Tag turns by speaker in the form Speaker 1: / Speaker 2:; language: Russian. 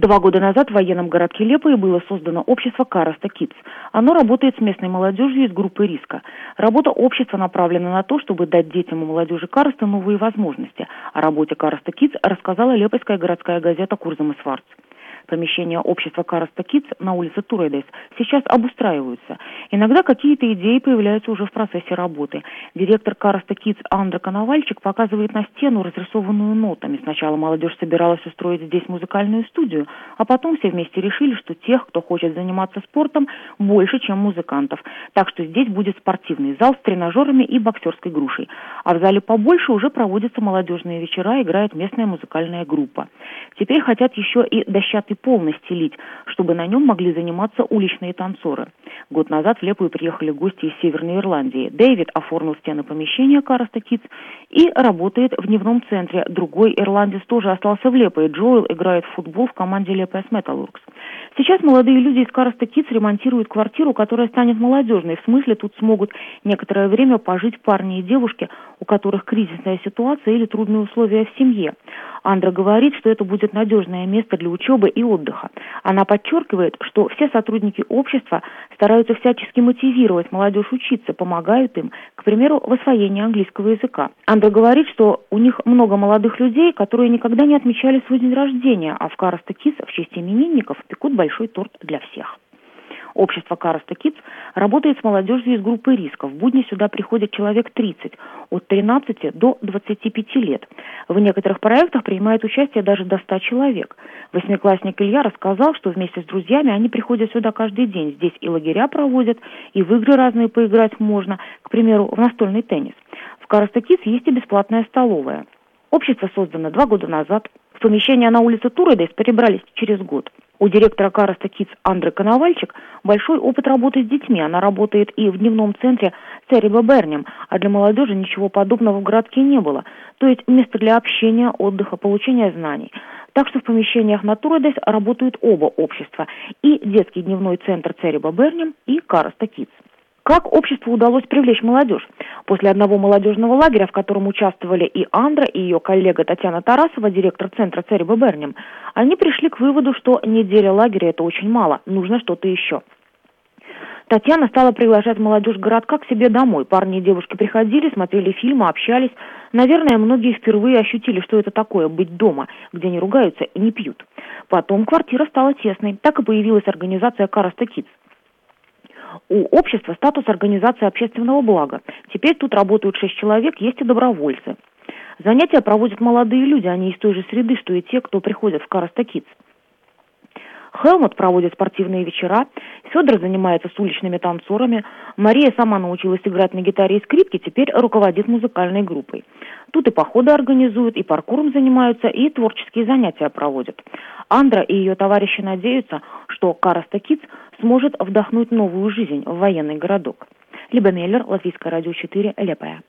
Speaker 1: 2 года назад в военном городке Лепое было создано общество Караста Kids. Оно работает с местной молодежью из группы риска. Работа общества направлена на то, чтобы дать детям и молодежи Караста новые возможности. О работе Караста Kids рассказала Лепойская городская газета «Курзам и Сварц». Помещения общества Караста Kids на улице Турайдес сейчас обустраиваются. Иногда какие-то идеи появляются уже в процессе работы. Директор Караста Kids Андре Коновальчик показывает на стену, разрисованную нотами. Сначала молодежь собиралась устроить здесь музыкальную студию, а потом все вместе решили, что тех, кто хочет заниматься спортом, больше, чем музыкантов. Так что здесь будет спортивный зал с тренажерами и боксерской грушей. А в зале побольше уже проводятся молодежные вечера, играет местная музыкальная группа. Теперь хотят еще и дощатый пол настелить, чтобы на нем могли заниматься уличные танцоры. Год назад в Лепую приехали гости из Северной Ирландии. Дэвид оформил стены помещения Караста Kids и работает в дневном центре. Другой ирландец тоже остался в Лепое. Джоэл играет в футбол в команде Лепойс Металлургс. Сейчас молодые люди из Караста Kids ремонтируют квартиру, которая станет молодежной. В смысле, тут смогут некоторое время пожить парни и девушки, у которых кризисная ситуация или трудные условия в семье. Андра говорит, что это будет надежное место для учебы и отдыха. Она подчеркивает, что все сотрудники общества стараются всячески мотивировать молодежь учиться, помогают им, к примеру, в освоении английского языка. Андра говорит, что у них много молодых людей, которые никогда не отмечали свой день рождения, а в Караста Kids в честь именинников пекут большой торт для всех. Общество Караста Kids работает с молодежью из группы риска. В будни сюда приходит человек 30, от 13 до 25 лет. В некоторых проектах принимает участие даже до 100 человек. Восьмиклассник Илья рассказал, что вместе с друзьями они приходят сюда каждый день. Здесь и лагеря проводят, и в игры разные поиграть можно, к примеру, в настольный теннис. В Караста Kids есть и бесплатная столовая. Общество создано 2 года назад. В помещение на улице Турайдес перебрались через год. У директора Караста Kids Андре Коновальчик большой опыт работы с детьми. Она работает и в дневном центре Цериба Бернем, а для молодежи ничего подобного в городке не было. То есть место для общения, отдыха, получения знаний. Так что в помещениях на Турайдес работают оба общества. И детский дневной центр Цериба Бернем, и Караста Kids. Как обществу удалось привлечь молодежь? После одного молодежного лагеря, в котором участвовали и Андра, и ее коллега Татьяна Тарасова, директор центра Цериба Бернем, они пришли к выводу, что неделя лагеря – это очень мало, нужно что-то еще. Татьяна стала приглашать молодежь городка к себе домой. Парни и девушки приходили, смотрели фильмы, общались. Наверное, многие впервые ощутили, что это такое – быть дома, где не ругаются и не пьют. Потом квартира стала тесной. Так и появилась организация Караста Kids. У общества статус организации общественного блага. Теперь тут работают 6 человек, есть и добровольцы. Занятия проводят молодые люди, они из той же среды, что и те, кто приходят в Караста Kids. Хелмут проводит спортивные вечера, Федор занимается с уличными танцорами, Мария сама научилась играть на гитаре и скрипке, теперь руководит музыкальной группой. Тут и походы организуют, и паркуром занимаются, и творческие занятия проводят. Андра и ее товарищи надеются, что Караста Kids сможет вдохнуть новую жизнь в военный городок. Либа Меллер, Латвийское радио 4, Лепая.